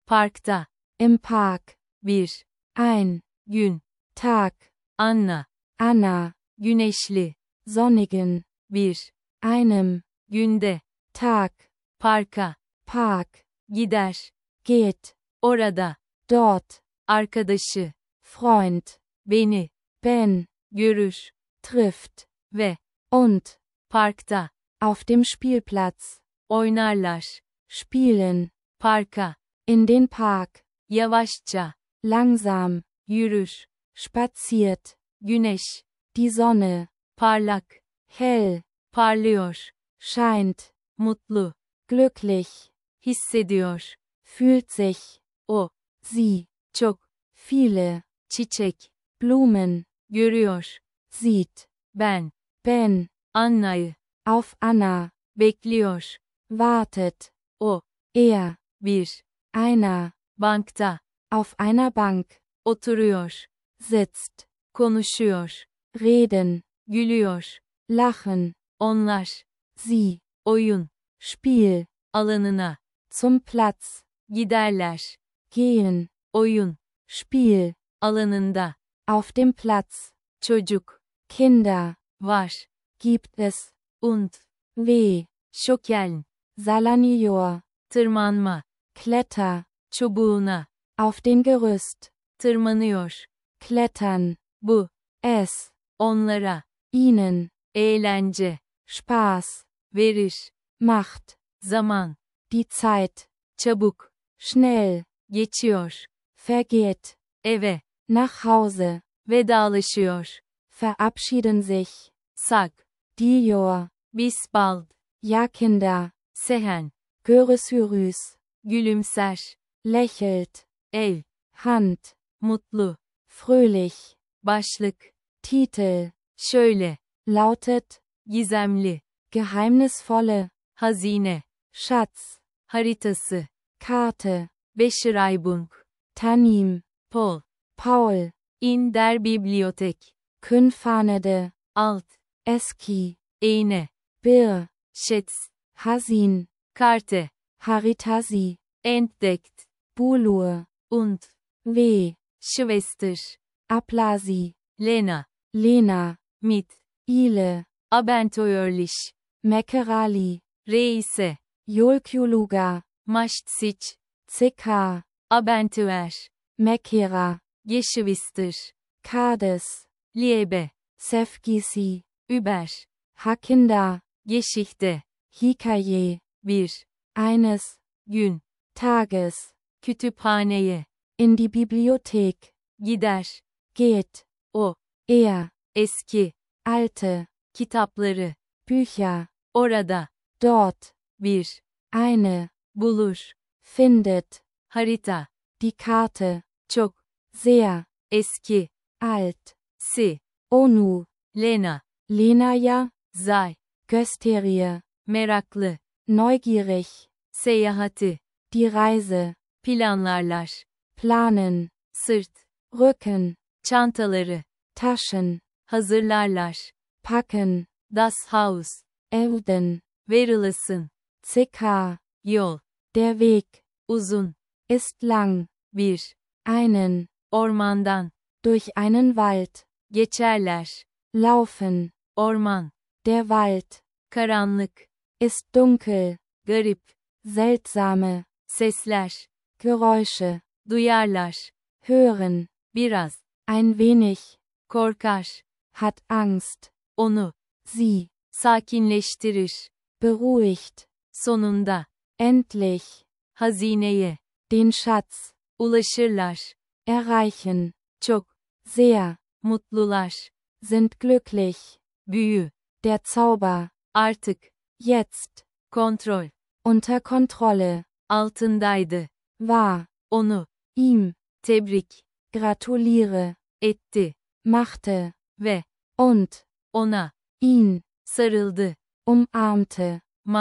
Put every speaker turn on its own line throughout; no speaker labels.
Parkta.
Im Park.
Bir.
Ein.
Gün.
Tag.
Anna.
Anna.
Güneşli.
Sonnigen.
Bir.
Einem.
Günde.
Tag.
Parka.
Park.
Gider.
Geht.
Orada.
Dort.
Arkadaşı.
Freund.
Beni.
Ben.
Görür.
Trifft.
Ve.
Und.
Parkta.
Auf dem Spielplatz.
Oynarlar.
Spielen.
Parka.
In den Park.
Yavaşça.
Langsam.
Yürür.
Spaziert.
Güneş.
Die Sonne.
Parlak.
Hell.
Parlıyor.
Scheint.
Mutlu.
Glücklich.
Hissediyor.
Fühlt sich.
O.
Sie.
Çok.
Viele.
Çiçek.
Blumen.
Görüyor.
Sieht.
Ben.
Ben.
Anna'yı.
Auf Anna.
Bekliyor.
Wartet.
O.
Er.
Bir.
Einer.
Bankta.
Auf einer Bank.
Oturuyor.
Sitzt.
Konuşuyor.
Reden.
Gülüyor.
Lachen.
Onlar.
Sie.
Oyun.
Spiel.
Alanına.
Zum Platz.
Giderler.
Gehen.
Oyun.
Spiel.
Alanında.
Auf dem Platz.
Çocuk.
Kinder.
Var.
Gibt es.
Und.
Weh.
Şokeln.
Salanior.
Tırmanma.
Kletter.
Çubuğuna.
Auf den Gerüst.
Tırmanıyor.
Klettern.
Bu.
Es.
Onlara.
Ihnen.
Eğlence.
Spaß.
Verir.
Macht.
Zaman.
Die Zeit.
Çabuk.
Schnell.
Geçiyor.
Vergeht.
Eve.
Nach Hause.
Vedalaşıyor.
Verabschieden sich.
Sak.
Dior.
Bis bald.
Ja Kinder.
Sehen.
Görüşürüz.
Gülümser.
Lächelt.
Ev.
Hand.
Mutlu.
Fröhlich.
Başlık.
Titel.
Şöyle.
Lautet.
Gizemli.
Geheimnisvolle.
Hazine.
Schatz.
Haritası.
Karte.
Beschreibung.
Tanim.
Paul.
Paul.
In der Bibliothek.
Künfanede.
Alt.
Eski.
Iğne.
Bir.
Schätz.
Hasin.
Karte.
Haritasi.
Entdeckt.
Bulur.
Und.
W.
Schwester.
Aplasi.
Lena.
Lena.
Mit.
Ile.
Abenteuerlich.
Mekerali.
Reise.
Yolkuluga.
Macht
Zika.
Abenteuer.
Mekera.
Geschwister.
Kades.
Liebe.
Sefgisi.
Über.
Hakinda.
Geschichte.
Hikaye.
Bir.
Eines.
Gün.
Tages.
Kütüphaneye.
In die Bibliothek.
Gider.
Geht.
O.
Er.
Eski.
Alte.
Kitapları.
Bücher.
Orada.
Dort.
Bir.
Eine.
Bulur.
Findet.
Harita.
Die Karte.
Çok.
Sehr.
Eski.
Alt.
Si.
Onu.
Lena.
Lenaya.
Zay.
Gösterie. Meraklı.
Neugierig.
Seyahati.
Die Reise.
Planlarlar.
Planen.
Sırt.
Rücken.
Çantaları.
Taschen.
Hazırlarlar.
Packen.
Das Haus.
Evden.
Verilsin.
Zika.
Yol.
Der Weg.
Uzun.
Ist lang.
Bir.
Einen.
Ormandan.
Durch einen Wald.
Geçerler.
Laufen.
Orman.
Der Wald.
Karanlık.
Ist dunkel.
Garip.
Seltsame.
Sesler.
Geräusche.
Duyarlar.
Hören.
Biraz.
Ein wenig.
Korkar.
Hat Angst.
Onu.
Sie.
Sakinleştirir.
Beruhigt.
Sonunda.
Endlich.
Hazineye.
Den Schatz.
Ulaşırlar.
Erreichen.
Çok.
Sehr.
Mutlular.
Sind glücklich.
Büyü.
Der Zauber.
Artık.
Jetzt.
Kontrol.
Unter Kontrolle.
Altındaydı.
War.
Onu.
Ihm.
Tebrik.
Gratuliere.
Etti.
Machte.
Ve.
Und.
Ona.
Ihn.
Sarıldı.
Umarmte.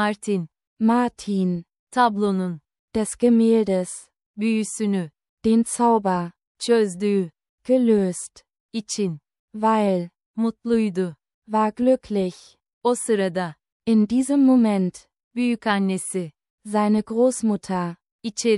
Martin.
Tablonun. Des Gemäldes.
Büyüsünü.
Den Zauber.
Çözdüğü.
Gelöst.
için.
Weil.
Mutluydu.
War glücklich.
O sırada.
In diesem Moment.
Büyükannesi.
Seine Großmutter.
İçeri.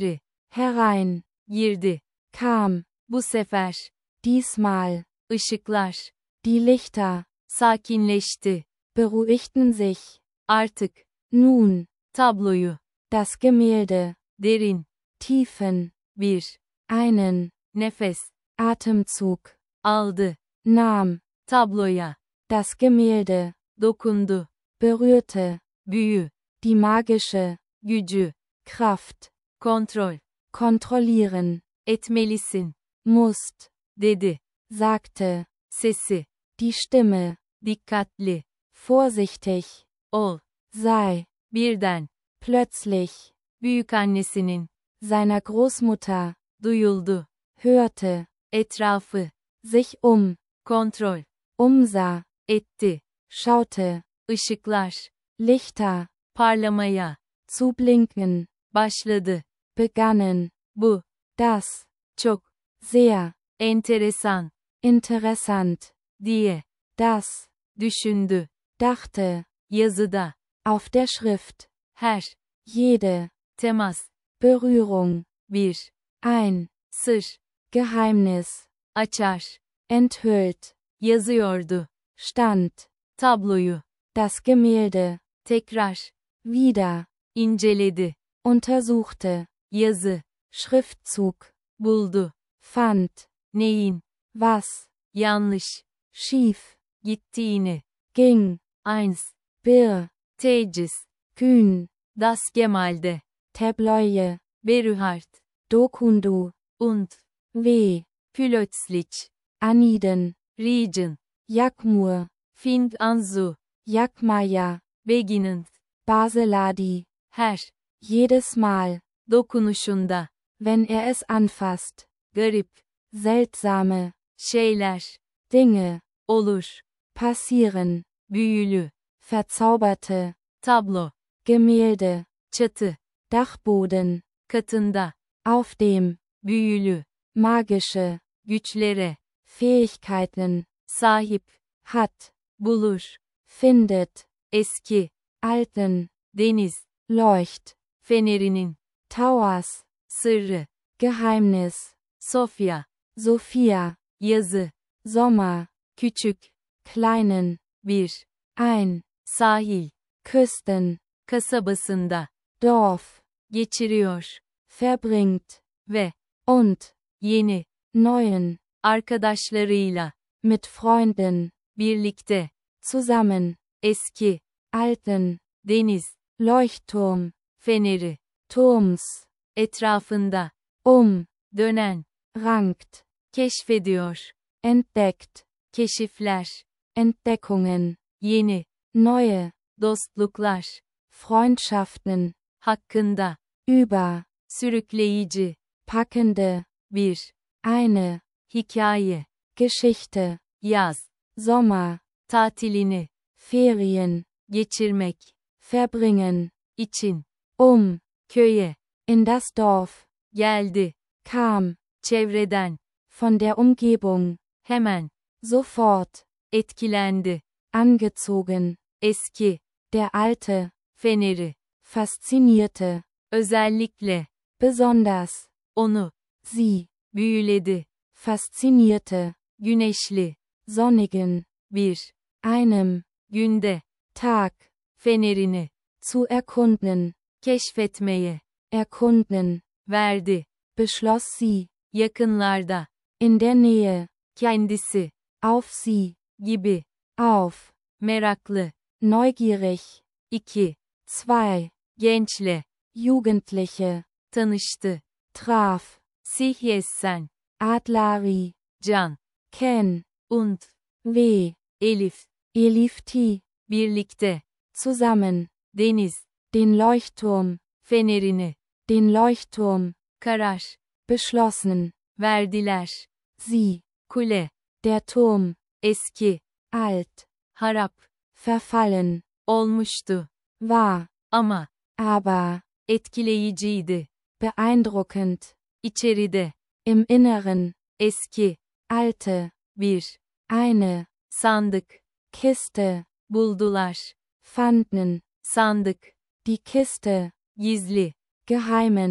herein,
girdi,
kam,
bu sefer,
diesmal,
ışıklar,
die Lichter,
sakinleşti,
beruhigten sich,
artık,
nun,
tabloyu,
das Gemälde,
derin,
tiefen,
bir,
einen,
nefes,
Atemzug,
aldı,
nahm,
tabloya,
das Gemälde,
dokundu,
berührte,
büyü,
die magische,
gücü,
Kraft,
kontrol,
kontrollieren,
etmelisin,
musst,
dedi,
sagte,
sesi,
die Stimme,
dikkatli,
vorsichtig,
ol,
sei,
birden,
plötzlich,
büyükannesinin,
seiner Großmutter,
duyuldu,
hörte,
etrafı,
sich
kontrol,
umsah,
etti,
schaute,
ışıklar,
Lichter,
parlamaya,
zu blinken,
başladı,
begannen,
bu,
das,
çok,
sehr,
enteresan,
interessant,
diye,
das,
düşündü,
dachte,
yazıda,
auf der Schrift,
her,
jede,
temas,
Berührung,
bir,
ein,
sır,
Geheimnis,
açar,
enthüllt,
yazıyordu,
stand,
tabloyu,
das Gemälde,
tekrar,
wieder,
inceledi,
untersuchte,
yazı,
Schriftzug,
buldu,
fand,
neyin,
was,
yanlış,
schief,
gittiğini,
ging,
eins,
bir,
tecis,
kühn,
das Gemalde,
Tableue,
Berühart,
Dokundu,
und,
weh,
plötzlich,
aniden,
region,
Jakmur,
fing an zu,
Jakmaya,
beginnend,
Baseladi,
her,
jedes Mal,
dokunuşunda,
wenn es anfasst,
garip,
seltsame,
şeyler,
Dinge,
olur,
passieren,
büyülü,
verzauberte,
tablo,
Gemälde,
çatı,
Dachboden,
katında,
auf dem,
büyülü,
magische,
güçlere,
Fähigkeiten,
sahip,
hat,
bulur,
findet,
eski,
alten,
deniz,
Leucht,
fenerinin,
Towers,
sırrı,
Geheimnis,
Sofya,
Sophia,
yazı,
Sommer,
küçük,
kleinen,
bir,
ein,
sahil,
Küsten,
kasabasında,
Dorf,
geçiriyor,
verbringt,
ve,
und,
yeni,
neuen,
arkadaşlarıyla,
mit Freunden,
birlikte,
zusammen,
eski,
alten,
deniz,
Leuchtturm,
feneri,
Turms,
etrafında,
dönen, rankt,
keşfediyor,
entdeckt,
keşifler,
Entdeckungen,
yeni,
neue,
dostluklar,
Freundschaften,
hakkında,
über,
sürükleyici,
packende,
bir,
eine,
hikaye,
Geschichte,
yaz,
Sommer,
tatilini,
Ferien,
geçirmek,
verbringen,
için,
köye, in das Dorf,
geldi,
kam,
çevreden,
von der Umgebung,
hemen,
sofort,
etkilendi,
angezogen,
eski,
der alte,
feneri,
faszinierte,
özellikle,
besonders,
onu,
sie,
büyüledi,
faszinierte,
güneşli,
sonnigen,
bir,
einem,
günde,
Tag,
fenerini,
zu erkunden,
keşfetmeye,
erkunden,
verdi,
beschloss sie,
yakınlarda,
in der Nähe,
kendisi,
auf sie,
gibi,
auf,
meraklı,
neugierig,
iki,
zwei,
gençle,
Jugendliche,
tanıştı,
traf,
Sihyessen,
Adlari,
can,
Ken,
und,
weh,
Elif,
Elifti,
birlikte,
zusammen,
deniz,
den Leuchtturm,
fenerini,
den Leuchtturm,
karar,
beschlossen,
verdiler,
sie,
kule,
der Turm,
eski,
alt,
harap,
verfallen,
olmuştu,
war,
ama,
aber,
etkileyiciydi,
beeindruckend,
içeride,
im Inneren,
eski,
alte,
bir,
eine,
sandık,
Kiste,
buldular,
fanden,
sandık,
die Kiste,
gizli,
geheimen,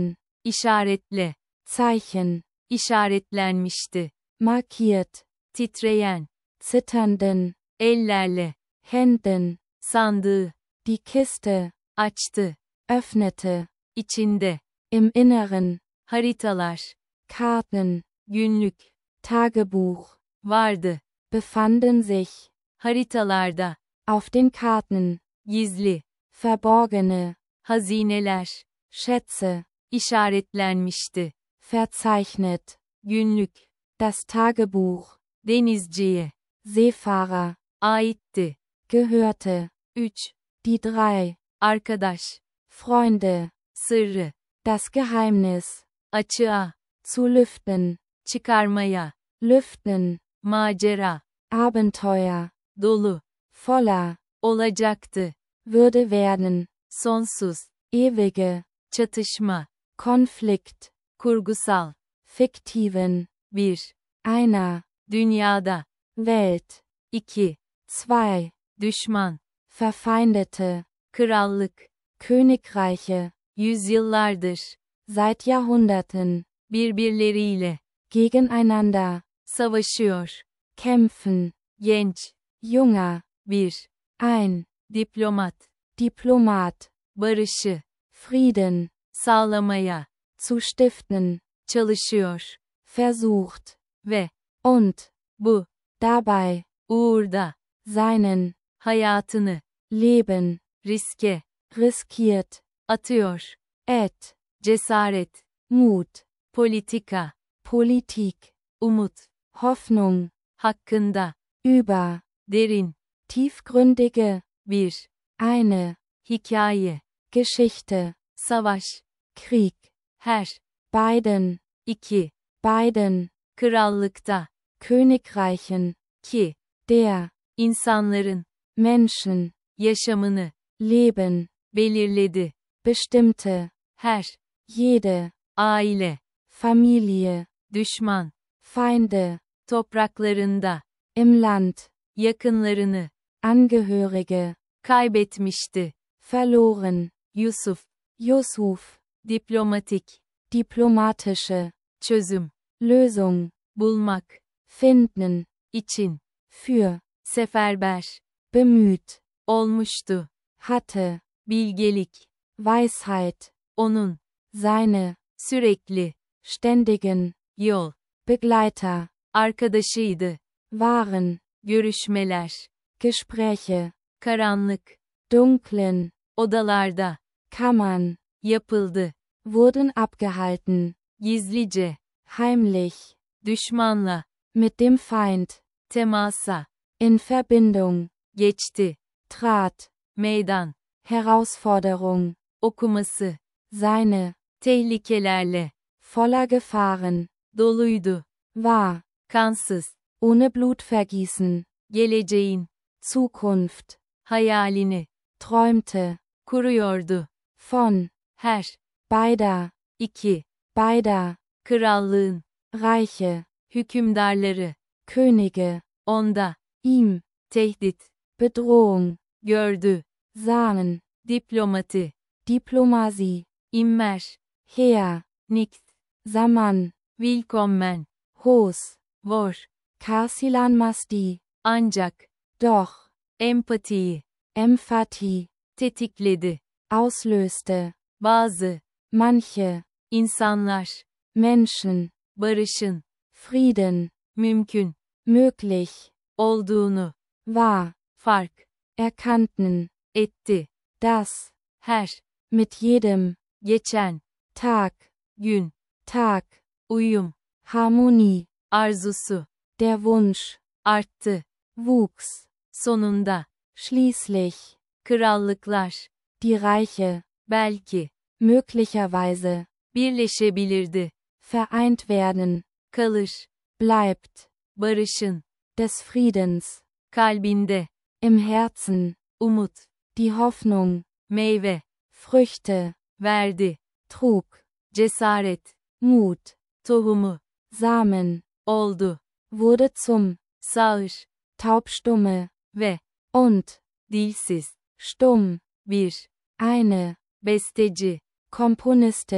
işaretle,
Zeichen,
işaretlenmişti,
markiert,
titreyen,
zitternden,
ellerle,
Händen,
sandığı,
die Kiste,
açtı,
öffnete,
içinde,
im Inneren,
haritalar,
Karten,
günlük,
Tagebuch,
vardı,
befanden sich,
haritalarda,
auf den Karten,
gizli,
verborgene,
hazineler,
Schätze,
işaretlenmişti,
verzeichnet,
günlük,
das Tagebuch,
denizciye,
Seefahrer,
aitti,
gehörte,
3,
die drei,
arkadaş,
Freunde,
sırrı,
das Geheimnis,
açığa,
zu lüften,
çıkarmaya,
lüften,
macera,
Abenteuer,
dolu,
voller,
olacaktı,
würde werden,
sonsuz,
ewige,
çatışma,
Konflikt,
kurgusal,
fiktiven,
bir,
einer,
dünyada,
Welt,
2,
zwei,
düşman,
verfeindete,
krallık,
Königreiche,
yüzyıllardır,
seit Jahrhunderten,
birbirleriyle,
gegeneinander,
savaşıyor,
kämpfen,
genç,
junger,
bir,
ein,
diplomat,
Diplomat,
barışı,
Frieden,
sağlamaya,
zu stiften,
çalışıyor,
versucht,
ve,
und,
bu,
dabei,
uğurda,
seinen,
hayatını,
Leben,
riske,
riskiert,
atıyor,
et,
cesaret,
Mut,
politika,
Politik,
umut,
Hoffnung,
hakkında,
über,
derin,
tiefgründige,
bir,
eine,
hikaye,
Geschichte,
savaş,
Krieg,
her,
beiden,
2,
beiden,
krallıkta,
Königreichen,
ki,
der,
insanların,
Menschen,
yaşamını,
Leben,
belirledi,
bestimmte,
her,
jede,
aile,
Familie,
düşman,
Feinde,
topraklarında,
im Land,
yakınlarını,
Angehörige,
kaybetmişti,
verloren,
Yusuf,
Yusuf,
diplomatik,
diplomatische,
çözüm,
Lösung,
bulmak,
finden,
için,
für,
seferber,
bemüht,
olmuştu,
hatte,
bilgelik,
Weisheit,
onun,
seine,
sürekli,
ständigen,
yol,
Begleiter,
arkadaşıydı,
waren,
görüşmeler,
Gespräche,
karanlık,
dunklen,
odalarda,
Kammern,
yapıldı,
wurden abgehalten,
gizlice,
heimlich,
düşmanla,
mit dem Feind,
temasa,
in Verbindung,
geçti,
trat,
meydan,
Herausforderung,
okuması,
seine,
tehlikelerle,
voller Gefahren,
doluydu,
war,
kansız,
ohne Blutvergießen,
geleceğin,
Zukunft,
hayalini,
träumte,
kuruyordu,
von,
her,
beider,
2,
beider,
krallığın,
Reiche,
hükümdarları,
Könige,
onda,
ihm,
tehdit,
Bedrohung,
gördü,
sahen,
diplomati,
Diplomatie,
immer,
Heer,
nikt,
Saman,
willkommen,
Hos,
vor,
Karsilanmasti,
ancak,
doch,
empatiyi,
Empathie,
tetikledi,
auslöste,
bazı,
manche,
insanlar,
Menschen,
barışın,
Frieden,
mümkün,
möglich,
olduğunu,
war,
fark,
erkannten,
etti,
dass,
her,
mit jedem,
geçen,
Tag,
gün,
Tag,
uyum,
Harmonie,
arzusu,
der Wunsch,
arttı,
wuchs,
sonunda,
schließlich,
krallıklar,
die Reiche,
belki,
möglicherweise,
birleşebilirdi,
vereint werden,
kalır,
bleibt,
barışın,
des Friedens,
kalbinde,
im Herzen,
umut,
die Hoffnung,
meyve,
Früchte,
verdi,
trug,
cesaret,
Mut,
tohumu,
Samen,
oldu,
wurde zum,
sağır,
Taubstumme,
ve,
und,
dilsiz,
stumm,
bir,
eine,
besteci,
Komponistin,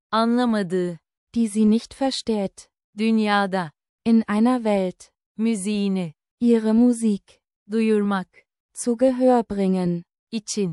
Anlamadığı.
die sie nicht versteht.
Dünyada.
In einer Welt.
Müziğini.
Ihre Musik.
Duyurmak.
Zu Gehör bringen.
İçin.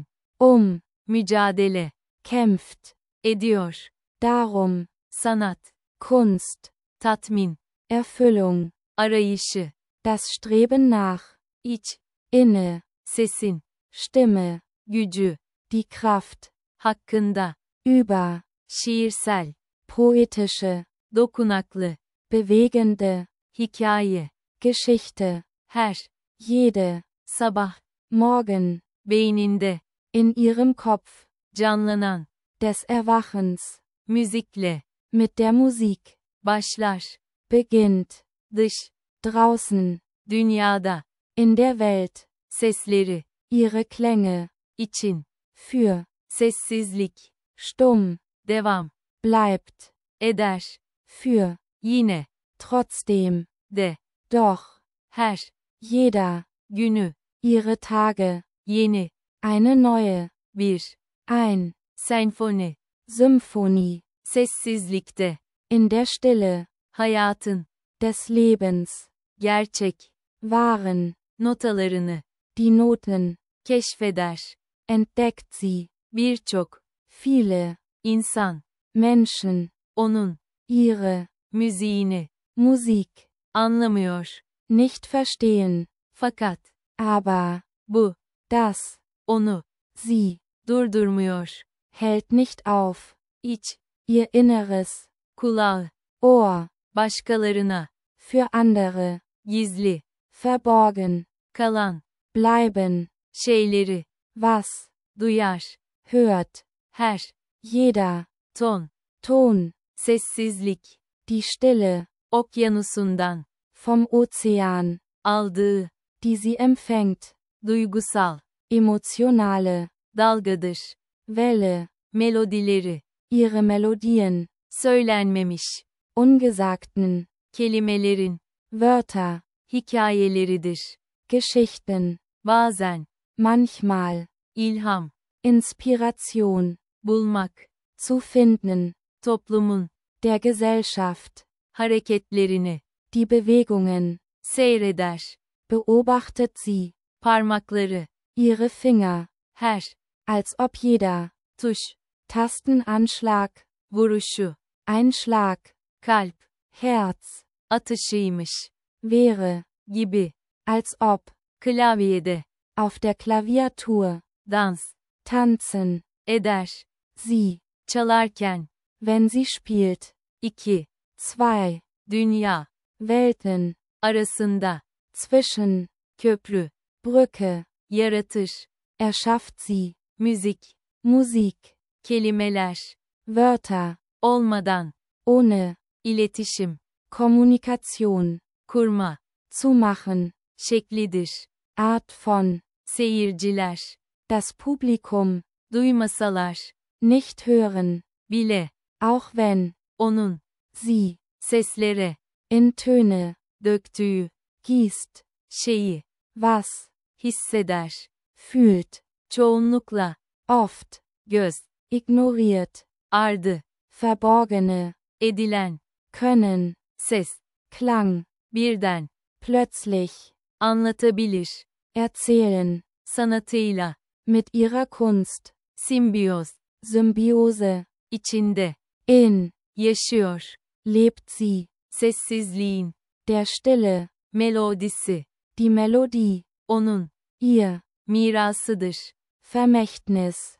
Mücadele. Kämpft.
Ediyor.
Darum.
Sanat.
Kunst.
Tatmin.
Erfüllung.
Arayışı.
Das Streben nach.
İç.
Inne.
Sesin.
Stimme.
Gücü.
Die Kraft.
Hakkında.
Über.
Şiirsel.
Poetische.
Dokunaklı.
Bewegende.
Hikaye.
Geschichte.
Her.
Jede.
Sabah.
Morgen.
Beyninde.
In ihrem Kopf.
Canlanan.
Des Erwachens.
Müzikle.
Mit der Musik.
Başlar.
Beginnt.
Dış.
Draußen.
Dünyada.
In der Welt.
Sesleri.
Ihre Klänge.
İçin.
Für.
Sessizlik.
Stumm.
Devam.
Bleibt.
Eder.
Für.
Yine.
Trotzdem.
De.
Doch.
Her.
Jeder.
Günü.
Ihre Tage.
Yeni.
Eine neue.
Bir.
Ein.
Senfoni.
Symphonie.
Sessizlikte.
In der Stille.
Hayatın.
Des Lebens.
Gerçek.
Waren.
Notalarını.
Die Noten.
Keşfeder.
Entdeckt sie.
Birçok.
Viele.
İnsan.
Menschen.
Onun.
Ihre.
Müziğini.
Musik.
Anlamıyor.
Nicht verstehen.
Fakat.
Aber.
Bu.
Das.
Onu.
Sie.
Durdurmuyor.
Hält nicht auf.
İç.
Ihr Inneres.
Kulağı.
Ohr.
Başkalarına.
Für andere.
Gizli.
Verborgen.
Kalan.
Bleiben.
Şeyleri.
Was.
Duyar.
Hört.
Her.
Jeder.
Ton.
Ton.
Sessizlik.
Die Stille.
Okyanusundan.
Vom Ozean.
Aldığı.
Die sie empfängt.
Duygusal.
Emotionale.
Dalgadır.
Welle.
Melodileri.
Ihre Melodien.
Söylenmemiş.
Ungesagten.
Kelimelerin.
Wörter.
Hikayeleridir.
Geschichten.
Bazen.
Manchmal.
İlham.
Inspiration.
Bulmak.
Zu finden.
Toplumun.
Der Gesellschaft.
Hareketlerini.
Die Bewegungen.
Seyreder.
Beobachtet sie.
Parmakları.
Ihre Finger.
Her.
Als ob jeder.
Tuş.
Tastenanschlag.
Vuruşu.
Einschlag.
Kalp.
Herz.
Atışıymış.
Wäre.
Gibi.
Als ob.
Klavyede.
Auf der Klaviatur.
Dans.
Tanzen.
Eder.
Sie.
Çalarken.
Wenn sie spielt.
2.
Zwei.
Dünya.
Welten.
Arasında.
Zwischen.
Köprü.
Brücke.
Yaratır.
Erschafft sie.
Müzik.
Musik.
Kelimeler.
Wörter.
Olmadan.
Ohne.
İletişim.
Kommunikation.
Kurma.
Zu machen.
Şeklidir.
Art von.
Seyirciler.
Das Publikum.
Duymasalar.
Nicht hören.
Bile.
Auch wenn.
Onun.
Sie.
Seslere.
In Töne.
Döktüğü.
Gießt.
Şeyi.
Was.
Hisseder.
Fühlt.
Çoğunlukla.
Oft.
Göz.
Ignoriert.
Ardı.
Verborgene.
Edilen.
Können.
Ses.
Klang.
Birden.
Plötzlich.
Anlatabilir.
Erzählen.
Sanatıyla.
Mit ihrer Kunst.
Simbiyoz.
Symbiose.
İçinde.
In.
Yaşıyor.
Lebt sie.
Sessizliğin.
Der Stille.
Melodisi.
Die Melodie.
Onun.
Ihr.
Mirasıdır.
Vermächtnis.